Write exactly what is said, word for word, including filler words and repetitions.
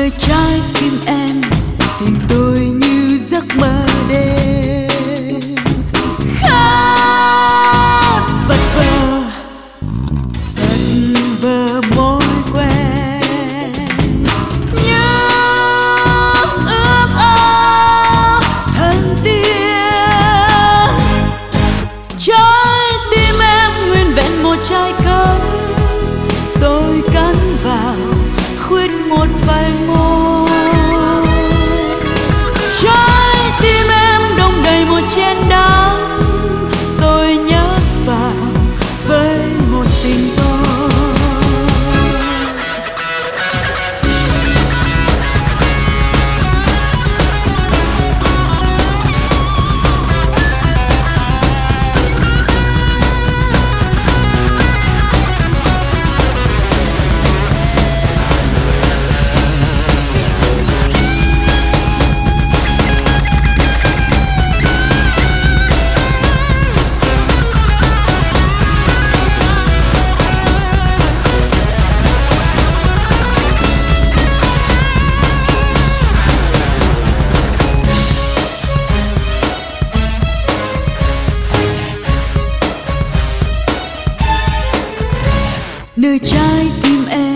nơi trái tim em tìm tôi như giấc mơ đêm khát vật vờ vật vờ môi quen nhớ ước ao thân tiếng trái tim em nguyên vẹn một trái cân tôi cắn vào khuyết một vài môi trái tim em đông đầy một chén đắng tôi nhấp vào với một tình tôi. Nơi trái tim em